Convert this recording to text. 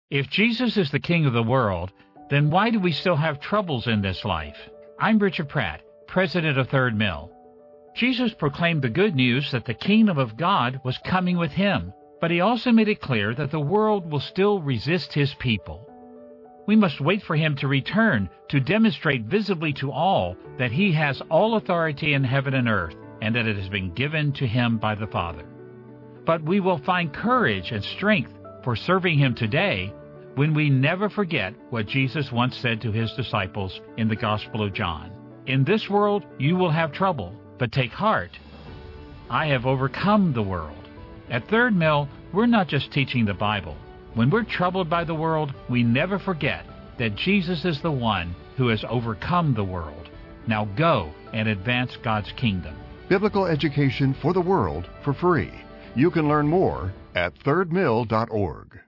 If Jesus is the King of the world, then why do we still have troubles in this life? I'm Richard Pratt, president of Third Mill. Jesus proclaimed the good news that the kingdom of God was coming with him, but he also made it clear that the world will still resist his people. We must wait for him to return to demonstrate visibly to all that he has all authority in heaven and earth, and that it has been given to him by the Father. But we will find courage and strength for serving him today when we never forget what Jesus once said to his disciples in the Gospel of John. In this world you will have trouble, but take heart. I have overcome the world. At Third Mill, we're not just teaching the Bible. When we're troubled by the world, we never forget that Jesus is the one who has overcome the world. Now go and advance God's kingdom. Biblical education for the world for free. You can learn more at thirdmill.org.